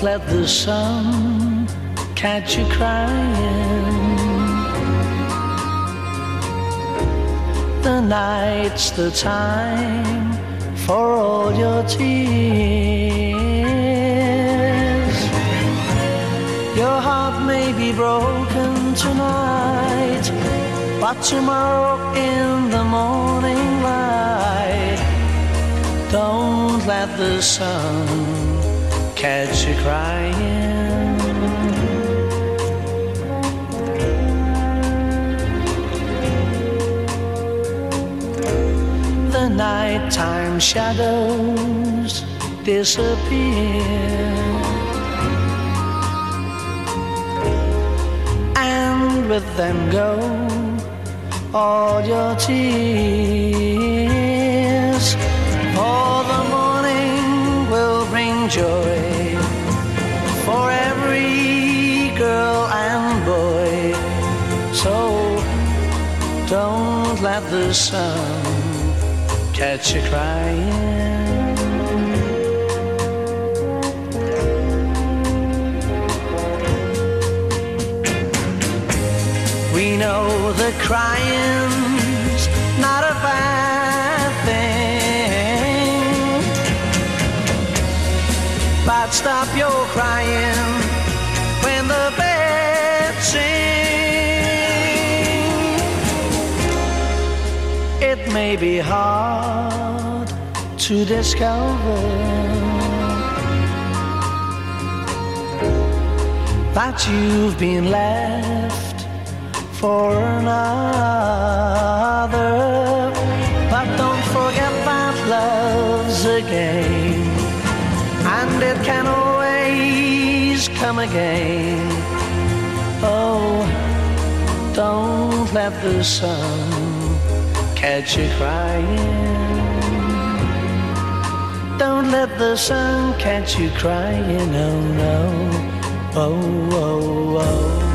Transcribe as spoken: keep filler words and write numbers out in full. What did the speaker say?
let the sun catch you crying. The night's the time for all your tears. Your heart may be broken tonight, but tomorrow in the morning light, don't let the sun catch you crying. The nighttime shadows disappear, and with them go all your tears. For the morning will bring joy for every girl and boy. So don't let the sun catch you crying. We know that crying's not a bad thing, but stop your crying when the birds sing. It may be hard to discover that you've been left for another, but don't forget that love's a game, and it can always come again. Oh, don't let the sun catch you crying. Don't let the sun catch you crying. Oh no, oh, oh, oh.